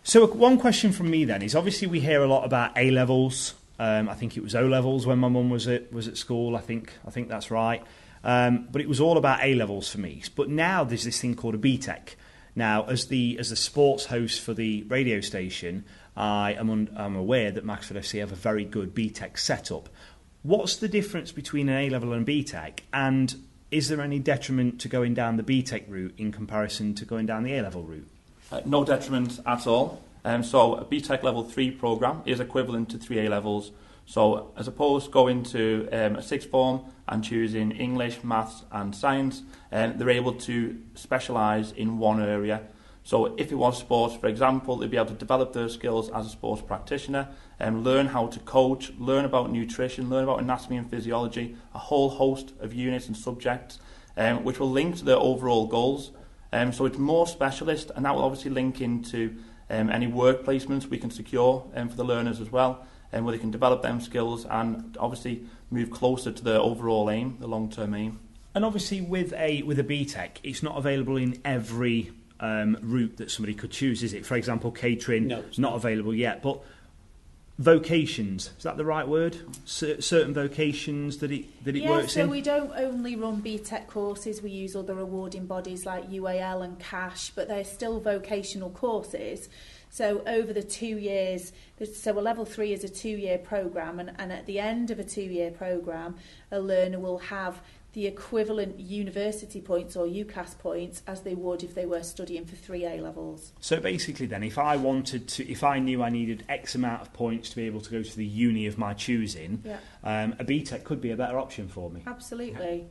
So one question from me then is, obviously we hear a lot about A-levels. I think it was O-levels when my mum was at school. I think that's right. But it was all about A-levels for me. But now there's this thing called a BTEC. Now, as the sports host for the radio station, I'm aware that Maxfield FC have a very good BTEC setup. What's the difference between an A-level and a BTEC? And is there any detriment to going down the BTEC route in comparison to going down the A-level route? No detriment at all. So a BTEC Level 3 programme is equivalent to 3 A-levels. So as opposed to going to a sixth form and choosing English, Maths and Science, they're able to specialise in one area. So if it was sports, for example, they'd be able to develop their skills as a sports practitioner and learn how to coach, learn about nutrition, learn about anatomy and physiology, a whole host of units and subjects, which will link to their overall goals. So it's more specialist, and that will obviously link into any work placements we can secure for the learners as well, where they can develop them skills and obviously move closer to their overall aim, the long-term aim. And obviously with a BTEC, it's not available in every route that somebody could choose, is it? For example, catering, no, it's not available yet, but vocations, is that the right word? Certain vocations that it works in? Yeah, so we don't only run BTEC courses, we use other awarding bodies like UAL and CASH, but they're still vocational courses. So over the 2 years, so a level 3 is a 2-year programme, and at the end of a 2-year programme, a learner will have the equivalent university points or UCAS points as they would if they were studying for 3 A-levels. So basically then, if I knew I needed X amount of points to be able to go to the uni of my choosing, a BTEC could be a better option for me. Absolutely.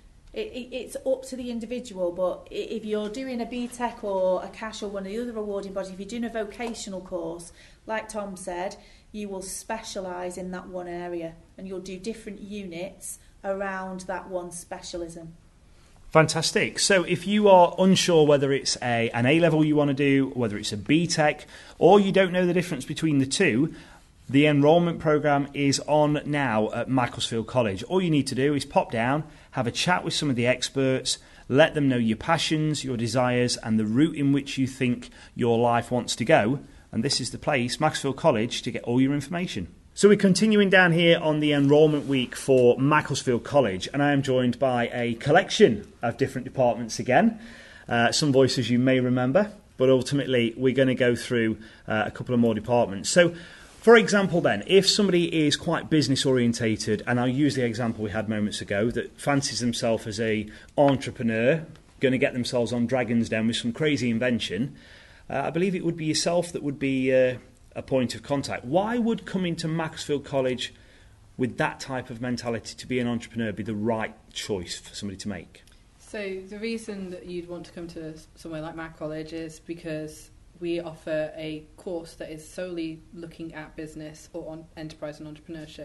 It's up to the individual, but if you're doing a BTEC or a CASH or one of the other awarding bodies, if you're doing a vocational course, like Tom said, you will specialise in that one area and you'll do different units around that one specialism. Fantastic. So if you are unsure whether it's an A-level you want to do, whether it's a BTEC, or you don't know the difference between the two, the enrolment programme is on now at Macclesfield College. All you need to do is pop down, have a chat with some of the experts, let them know your passions, your desires, and the route in which you think your life wants to go. And this is the place, Macclesfield College, to get all your information. So we're continuing down here on the enrolment week for Macclesfield College, and I am joined by a collection of different departments again. Some voices you may remember, but ultimately we're going to go through a couple of more departments. So, for example then, if somebody is quite business orientated, and I'll use the example we had moments ago, that fancies themselves as an entrepreneur, going to get themselves on Dragon's Den with some crazy invention, I believe it would be yourself that would be a point of contact. Why would coming to Macclesfield College with that type of mentality to be an entrepreneur be the right choice for somebody to make? So the reason that you'd want to come to somewhere like Mac College is because we offer a course that is solely looking at business or on enterprise and entrepreneurship.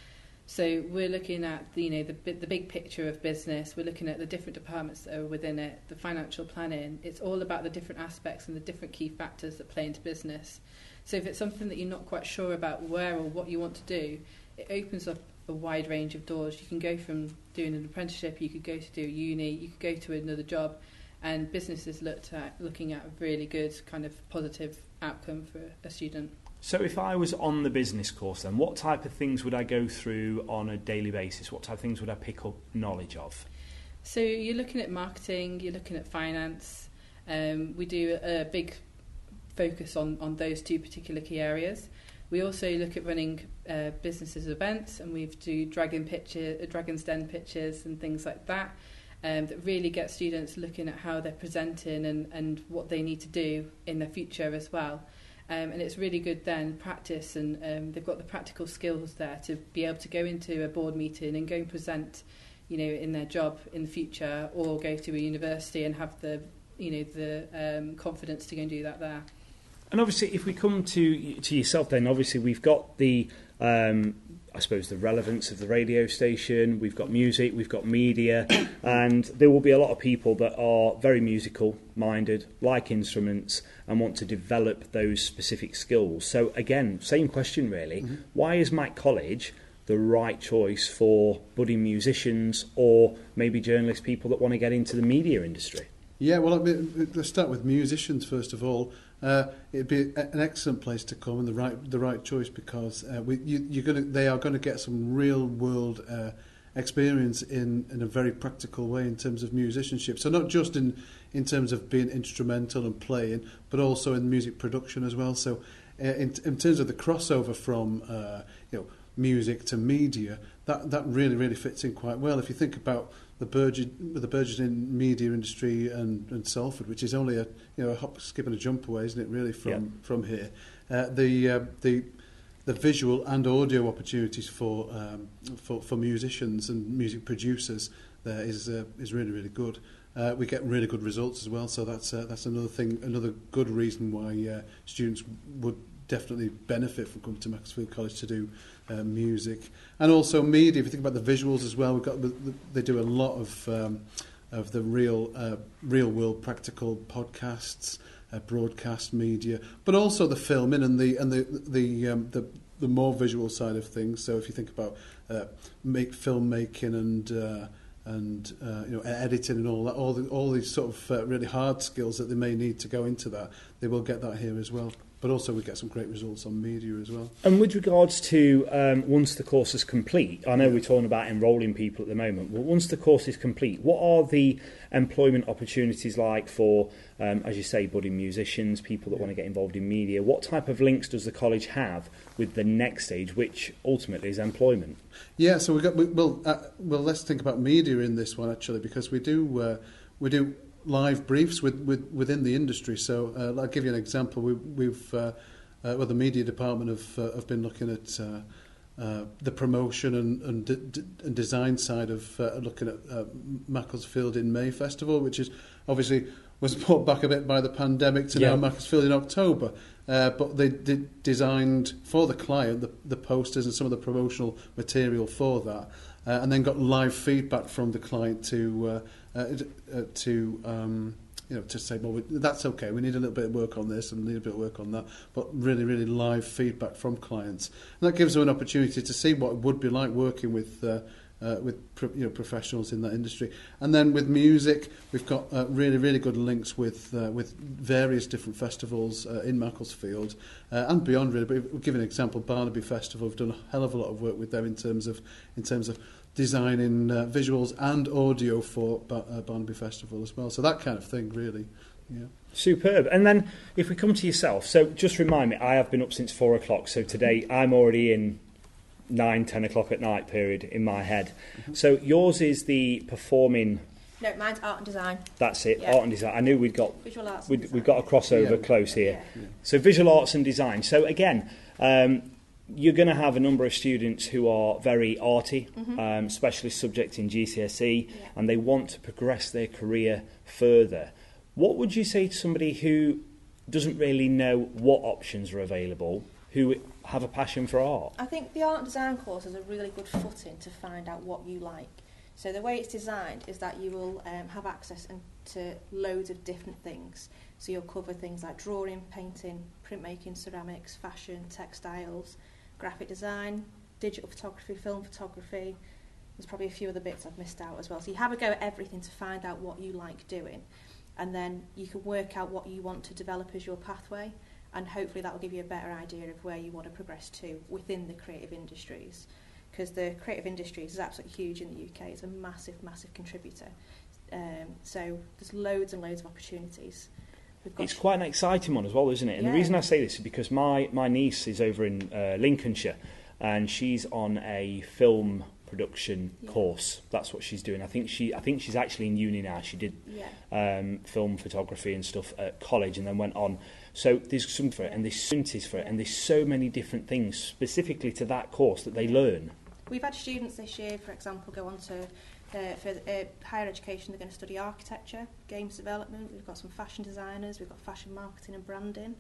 So we're looking at the big picture of business. We're looking at the different departments that are within it, the financial planning. It's all about the different aspects and the different key factors that play into business. So if it's something that you're not quite sure about where or what you want to do, it opens up a wide range of doors. You can go from doing an apprenticeship, you could go to do uni, you could go to another job, and business is looking at a really good kind of positive outcome for a student. So if I was on the business course then, what type of things would I go through on a daily basis? What type of things would I pick up knowledge of? So you're looking at marketing, you're looking at finance. We do a big focus on those two particular key areas. We also look at running businesses events, and we do Dragon's Den pitches and things like that, that really get students looking at how they're presenting and what they need to do in their future as well. And it's really good then practice, and they've got the practical skills there to be able to go into a board meeting and go and present, in their job in the future, or go to a university and have the confidence to go and do that there. And obviously, if we come to yourself, then obviously we've got the, I suppose, the relevance of the radio station. We've got music, we've got media, and there will be a lot of people that are very musical minded, like instruments, and want to develop those specific skills. So again, same question really. Mm-hmm. Why is Mac College the right choice for budding musicians or maybe journalist people that want to get into the media industry? Yeah, well, let's start with musicians first of all. it'd be an excellent place to come and the right choice, because they are going to get some real world experience in a very practical way in terms of musicianship. So not just in terms of being instrumental and playing, but also in music production as well. So in terms of the crossover from music to media, that really fits in quite well. If you think about the burgeoning media industry and Salford, which is only a hop, skip and a jump away, isn't it? Really from here, the visual and audio opportunities for musicians and music producers there is really good. We get really good results as well, so that's another good reason why students would definitely benefit from coming to Macclesfield College to do music. And also media, if you think about the visuals as well, they do a lot of the real world practical podcasts, broadcast media, but also the filming and the more visual side of things. So if you think about filmmaking and editing and all that, all these sort of really hard skills that they may need to go into that, they will get that here as well. But also we get some great results on media as well. And with regards to once the course is complete, I know we're talking about enrolling people at the moment, but once the course is complete, what are the employment opportunities like for, as you say, budding musicians, people that want to get involved in media? What type of links does the college have with the next stage, which ultimately is employment? Yeah, so let's think about media in this one actually, because we do live briefs within the industry. So I'll give you an example. The media department have been looking at the promotion and design side of looking at Macclesfield in May Festival, which is obviously was brought back a bit by the pandemic to now Macclesfield in October. But they designed for the client the posters and some of the promotional material for that, and then got live feedback from the client to say, well, that's okay, we need a little bit of work on this and need a bit of work on that, but really live feedback from clients. And that gives them an opportunity to see what it would be like working with professionals in that industry. And then with music, we've got really good links with various different festivals in Macclesfield and beyond, really. But we'll give an example. Barnaby Festival, we've done a hell of a lot of work with them in terms of designing visuals and audio for Barnaby Festival as well. So that kind of thing, really. Yeah. Superb. And then if we come to yourself, so just remind me, I have been up since 4 o'clock, so today I'm already in 9-10 o'clock at night period in my head. Mm-hmm. So yours is the performing. No, mine's art and design. That's it, yeah. Art and design. I knew we've got a crossover close here. Yeah. So visual arts and design. So again, you're going to have a number of students who are very arty, specialist subject in GCSE, and they want to progress their career further. What would you say to somebody who doesn't really know what options are available, who have a passion for art? I think the art and design course is a really good footing to find out what you like. So the way it's designed is that you will have access to loads of different things. So you'll cover things like drawing, painting, printmaking, ceramics, fashion, textiles, graphic design, digital photography, film photography. There's probably a few other bits I've missed out as well. So you have a go at everything to find out what you like doing, and then you can work out what you want to develop as your pathway, and hopefully that will give you a better idea of where you want to progress to within the creative industries, because the creative industries is absolutely huge in the UK. It's a massive contributor. So there's loads and loads of opportunities. It's quite an exciting one as well, isn't it? And the reason I say this is because my niece is over in Lincolnshire, and she's on a film production course. That's what she's doing. I think she's actually in uni now. She did film photography and stuff at college, and then went on. So there's some for it, and there's students for it, and there's so many different things specifically to that course that they learn. We've had students this year, for example, go on to for higher education. They're going to study architecture, games development. We've got some fashion designers. We've got fashion marketing and branding.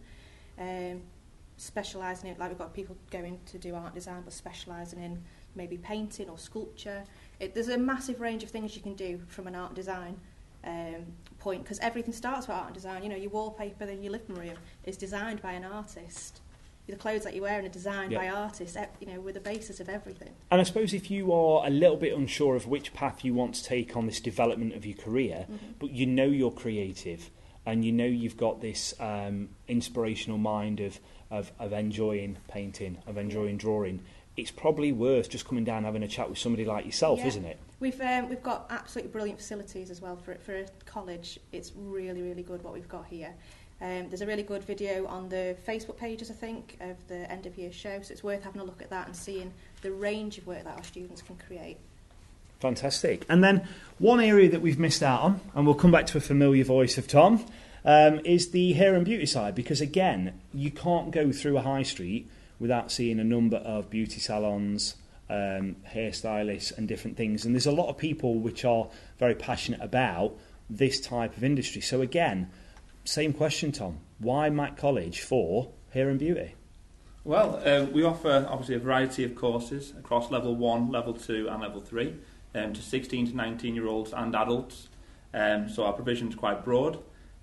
Specialising in, like, we've got people going to do art design, but specialising in maybe painting or sculpture. There's a massive range of things you can do from an art design point, because everything starts with art and design. You know, your wallpaper in your living room is designed by an artist. The clothes that you're wearing are designed by artists, you know, with the basis of everything. And I suppose if you are a little bit unsure of which path you want to take on this development of your career, but you know you're creative, and you know you've got this inspirational mind of enjoying painting, of enjoying drawing, it's probably worth just coming down and having a chat with somebody like yourself, isn't it? We've got absolutely brilliant facilities as well for a college. It's really, really good what we've got here. There's a really good video on the Facebook pages, I think, of the end of year show, so it's worth having a look at that and seeing the range of work that our students can create. Fantastic. And then one area that we've missed out on, and we'll come back to a familiar voice of Tom, is the hair and beauty side, because again, you can't go through a high street without seeing a number of beauty salons, hairstylists and different things. And there's a lot of people which are very passionate about this type of industry. So again, same question, Tom. Why Mac College for hair and beauty? Well, we offer obviously a variety of courses across level 1, level 2 and level 3 to 16 to 19-year-olds and adults. So our provision is quite broad.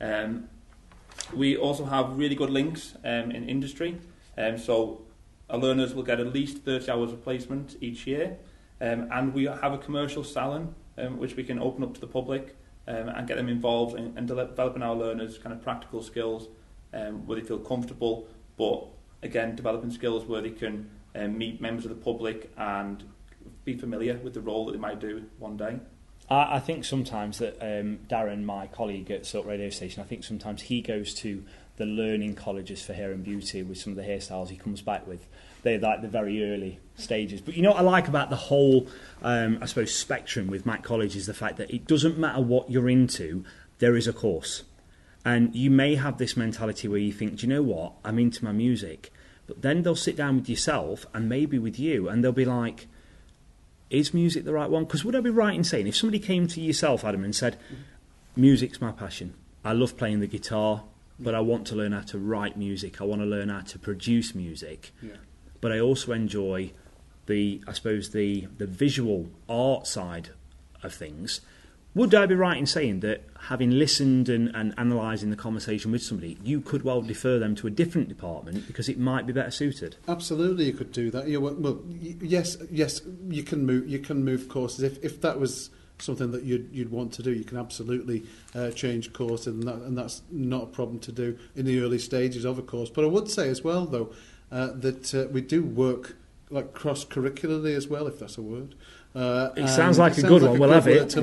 We also have really good links in industry. So our learners will get at least 30 hours of placement each year. And we have a commercial salon which we can open up to the public and get them involved in developing our learners kind of practical skills where they feel comfortable, but again developing skills where they can meet members of the public and be familiar with the role that they might do one day. I think sometimes that Darren, my colleague at Silk Radio Station, I think sometimes he goes to the learning colleges for hair and beauty with some of the hairstyles he comes back with. They're like the very early stages. But you know what I like about the whole, I suppose, spectrum with Mac College is the fact that it doesn't matter what you're into, there is a course. And you may have this mentality where you think, do you know what, I'm into my music. But then they'll sit down with yourself and maybe with you and they'll be like, is music the right one? Because would I be right in saying, if somebody came to yourself, Adam, and said, music's my passion, I love playing the guitar, but I want to learn how to write music, I want to learn how to produce music, but I also enjoy the visual art side of things, would I be right in saying that having listened and analysing the conversation with somebody, you could well defer them to a different department because it might be better suited? Absolutely, you could do that. Yes, you can move courses if that was something that you'd want to do. You can absolutely change course, and that's not a problem to do in the early stages of a course. But I would say as well, though, that we do work like cross-curricularly as well, if that's a word. It sounds like a good one. We'll have it.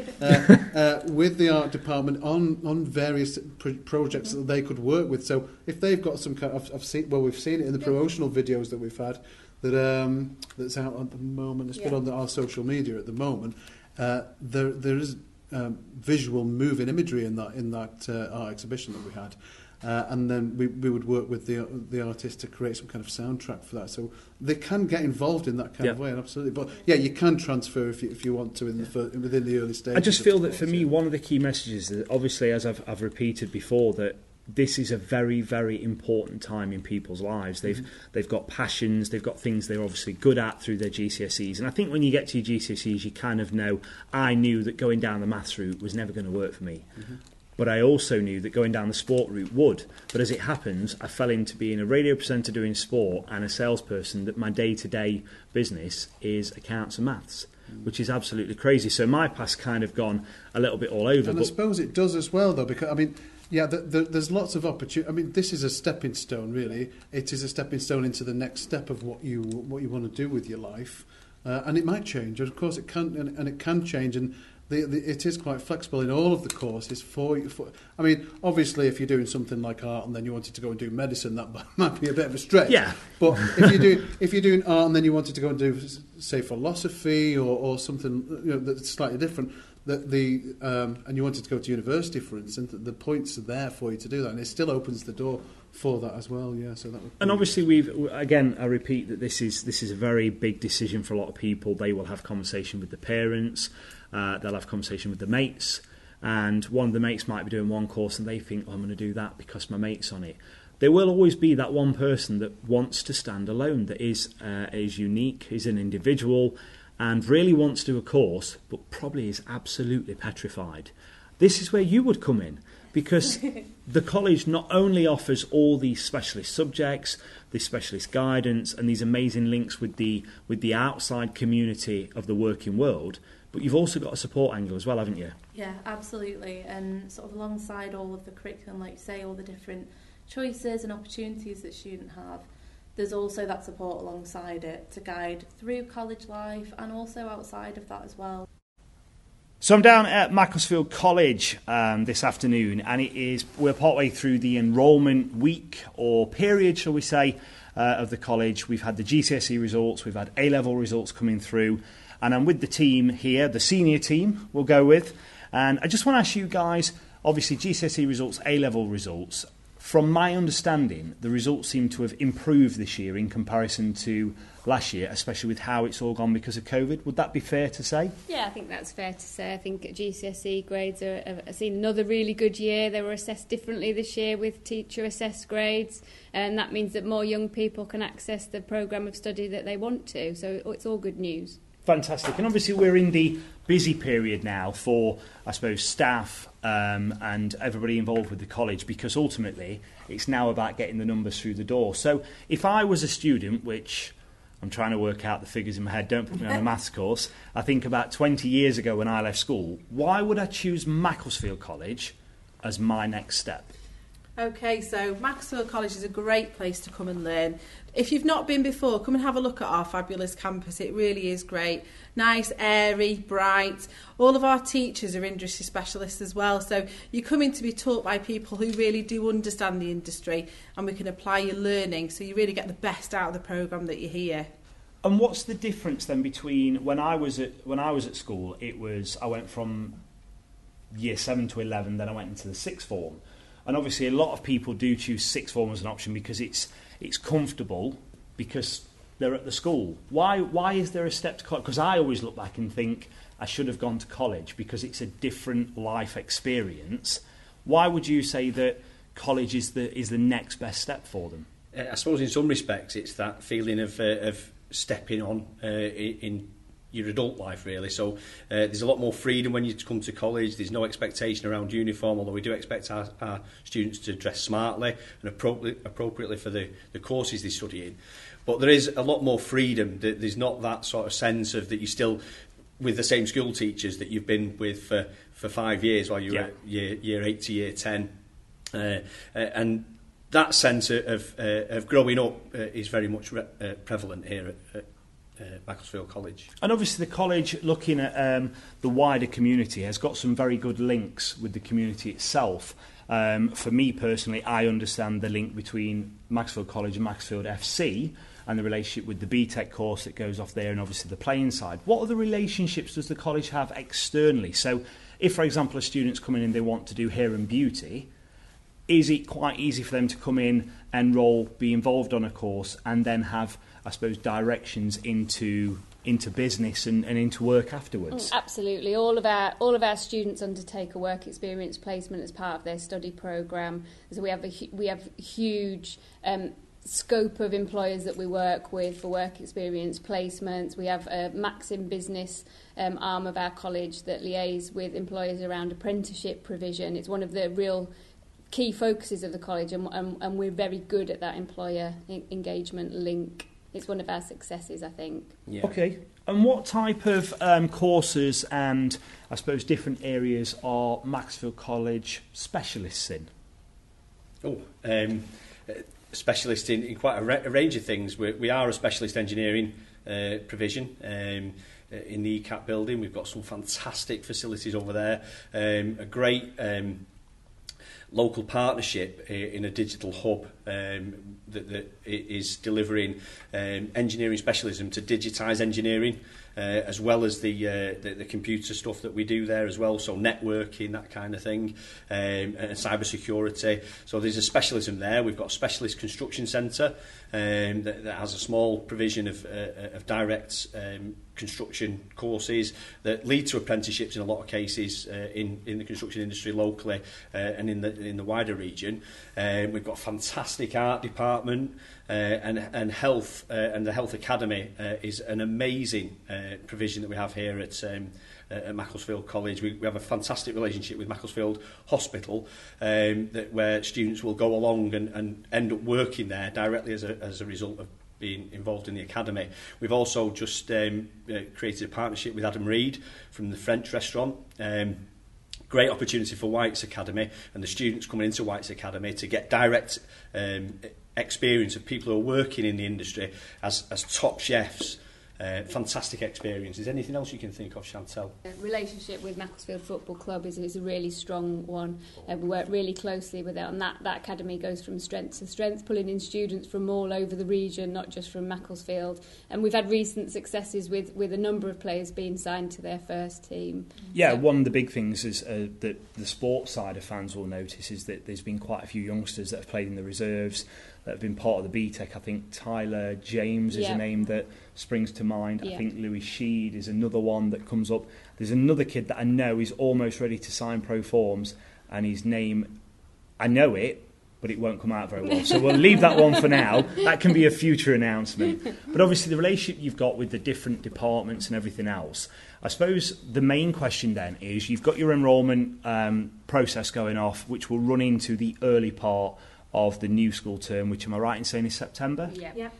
With the art department on various projects that they could work with. So if they've got some kind of, we've seen it in the promotional videos that we've had that's out at the moment. It's been on our social media at the moment. There is visual moving imagery in that art exhibition that we had. And then we would work with the artist to create some kind of soundtrack for that. So they can get involved in that kind of way, absolutely. But you can transfer if you want to within the early stages. I just feel that for me, one of the key messages that obviously, as I've repeated before, that this is a very, very important time in people's lives. They've got passions, they've got things they're obviously good at through their GCSEs. And I think when you get to your GCSEs, you kind of know, I knew that going down the maths route was never going to work for me. Mm-hmm. But I also knew that going down the sport route would. But as it happens, I fell into being a radio presenter doing sport and a salesperson, that my day-to-day business is accounts and maths, which is absolutely crazy. So my path's kind of gone a little bit all over. And I suppose it does as well, though, because, I mean, there's lots of opportunity. I mean, this is a stepping stone, really. It is a stepping stone into the next step of what you want to do with your life. And it might change. Of course, it can, and it can change. And it is quite flexible in all of the courses I mean, obviously, if you're doing something like art and then you wanted to go and do medicine, that might be a bit of a stretch. Yeah. But if you're doing art and then you wanted to go and do, say, philosophy or something that's slightly different, and you wanted to go to university, for instance, the points are there for you to do that, and it still opens the door for that as well. Yeah. So that would be. And obviously, I repeat that this is a very big decision for a lot of people. They will have conversation with the parents. They'll have conversation with the mates, and one of the mates might be doing one course and they think, I'm going to do that because my mate's on it. There will always be that one person that wants to stand alone, that is unique, is an individual, and really wants to do a course, but probably is absolutely petrified. This is where you would come in, because the college not only offers all these specialist subjects, this specialist guidance, and these amazing links with the outside community of the working world, but you've also got a support angle as well, haven't you? Yeah, absolutely. And sort of alongside all of the curriculum, like you say, all the different choices and opportunities that students have, there's also that support alongside it to guide through college life and also outside of that as well. So I'm down at Macclesfield College this afternoon, and we're partway through the enrolment week or period, shall we say, of the college. We've had the GCSE results, we've had A-level results coming through, and I'm with the team here, the senior team we'll go with. And I just want to ask you guys, obviously GCSE results, A-level results. From my understanding, the results seem to have improved this year in comparison to last year, especially with how it's all gone because of COVID. Would that be fair to say? Yeah, I think that's fair to say. I think GCSE grades have seen another really good year. They were assessed differently this year with teacher-assessed grades, and that means that more young people can access the programme of study that they want to. So it's all good news. Fantastic. And obviously we're in the busy period now for, I suppose, staff and everybody involved with the college, because ultimately it's now about getting the numbers through the door. So if I was a student, which I'm trying to work out the figures in my head, don't put me on a maths course, I think about 20 years ago when I left school, why would I choose Macclesfield College as my next step? Okay, so Macclesfield College is a great place to come and learn. If you've not been before, come and have a look at our fabulous campus. It really is great. Nice, airy, bright. All of our teachers are industry specialists as well. So you're coming to be taught by people who really do understand the industry, and we can apply your learning so you really get the best out of the programme that you hear. And what's the difference then between when I was at school? I went from year 7 to 11, then I went into the sixth form. And obviously a lot of people do choose sixth form as an option because it's comfortable, because they're at the school. Why is there a step to college? Because I always look back and think I should have gone to college because it's a different life experience. Why would you say that college is the next best step for them? I suppose in some respects it's that feeling of stepping on in your adult life, really. So there's a lot more freedom when you come to college. There's no expectation around uniform, although we do expect our students to dress smartly and appropriately for the courses they study in. But there is a lot more freedom. There's not that sort of sense of that you're still with the same school teachers that you've been with for 5 years while you're at year 8 to year 10. And that sense of growing up is very much prevalent here at Macclesfield College. And obviously the college, looking at the wider community, has got some very good links with the community itself. For me personally, I understand the link between Macclesfield College and Macclesfield FC and the relationship with the BTEC course that goes off there, and obviously the playing side. What other relationships does the college have externally? So if, for example, a student's coming in, they want to do hair and beauty, is it quite easy for them to come in, enrol, be involved on a course, and then have, I suppose, directions into business and into work afterwards? Absolutely. All of our students undertake a work experience placement as part of their study programme. So we have huge scope of employers that we work with for work experience placements. We have a Maxim Business arm of our college that liaise with employers around apprenticeship provision. It's one of the real key focuses of the college, and we're very good at that employer engagement link. It's one of our successes, I think. Yeah. Okay. And what type of courses and, I suppose, different areas are Macclesfield College specialists in? Specialist in quite a range of things. We are a specialist engineering provision in the ECAP building. We've got some fantastic facilities over there. A great local partnership in a digital hub that is delivering engineering specialism to digitise engineering, as well as the computer stuff that we do there as well, so networking, that kind of thing, and cyber security. So there's a specialism there. We've got a specialist construction centre that has a small provision of direct construction courses that lead to apprenticeships in a lot of cases in the construction industry locally and in the wider region. We've got a fantastic art department and health, and the Health Academy is an amazing provision that we have here at Macclesfield College. We have a fantastic relationship with Macclesfield Hospital, where students will go along and end up working there directly as a result being involved in the academy. We've also just created a partnership with Adam Reed from the French restaurant. Great opportunity for White's Academy and the students coming into White's Academy to get direct experience of people who are working in the industry as top chefs. Fantastic experience. Is there anything else you can think of, Chantel? Relationship with Macclesfield Football Club is a really strong one. We work really closely with it, and that academy goes from strength to strength, pulling in students from all over the region, not just from Macclesfield. And we've had recent successes with a number of players being signed to their first team. Yeah, one of the big things is that the sports side of fans will notice is that there's been quite a few youngsters that have played in the reserves, that have been part of the BTEC. I think Tyler James is a name that springs to mind. I think Louis Sheed is another one that comes up. There's another kid that I know is almost ready to sign pro forms, and his name, I know it, but it won't come out very well. So we'll leave that one for now. That can be a future announcement. But obviously the relationship you've got with the different departments and everything else, I suppose the main question then is you've got your enrolment process going off, which will run into the early part of the new school term, which, am I right in saying, is September? Yep.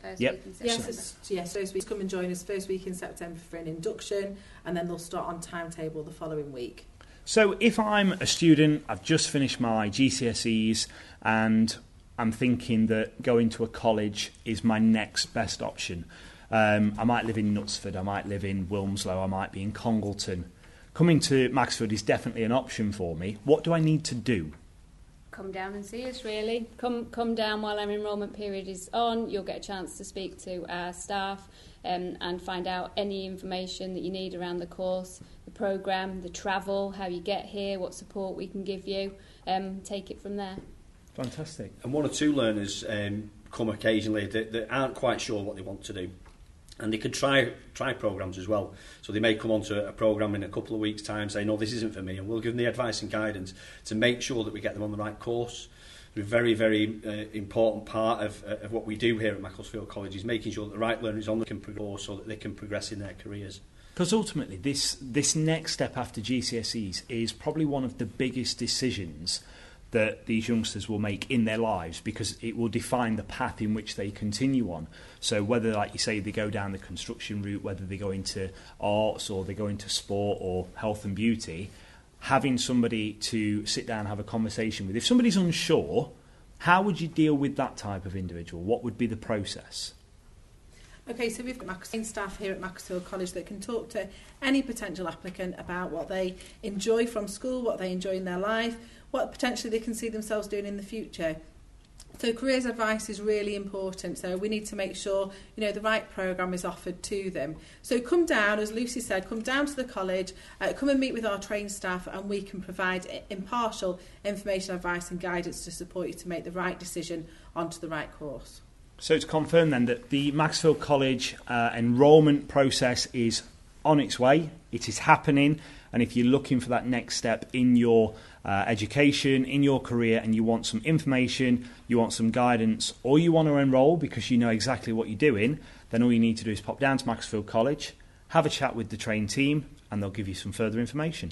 First week, come and join us first week in September for an induction, and then they'll start on timetable the following week. So if I'm a student, I've just finished my GCSEs, and I'm thinking that going to a college is my next best option. I might live in Knutsford, I might live in Wilmslow, I might be in Congleton. Coming to Macclesfield is definitely an option for me. What do I need to do? Come down and see us, really. Come down while our enrolment period is on. You'll get a chance to speak to our staff and find out any information that you need around the course, the programme, the travel, how you get here, what support we can give you. Take it from there. Fantastic. And one or two learners come occasionally that aren't quite sure what they want to do. And they could try programmes as well. So they may come onto a programme in a couple of weeks' time, say, no, this isn't for me, and we'll give them the advice and guidance to make sure that we get them on the right course. A very, very important part of what we do here at Macclesfield College is making sure that the right learner is on the course so that they can progress in their careers. Because ultimately, this next step after GCSEs is probably one of the biggest decisions that these youngsters will make in their lives, because it will define the path in which they continue on. So whether, like you say, they go down the construction route, whether they go into arts or they go into sport or health and beauty, having somebody to sit down and have a conversation with. If somebody's unsure, how would you deal with that type of individual? What would be the process? Okay, so we've got staff here at Macclesfield College that can talk to any potential applicant about what they enjoy from school, what they enjoy in their life, what potentially they can see themselves doing in the future. So careers advice is really important. So we need to make sure, the right programme is offered to them. So come down, as Lucy said, come down to the college, come and meet with our trained staff, and we can provide impartial information, advice and guidance to support you to make the right decision onto the right course. So to confirm then that the Macclesfield College enrolment process is on its way, it is happening, and if you're looking for that next step in your education, in your career, and you want some information, you want some guidance, or you want to enrol because you know exactly what you're doing, then all you need to do is pop down to Macclesfield College, have a chat with the trained team, and they'll give you some further information.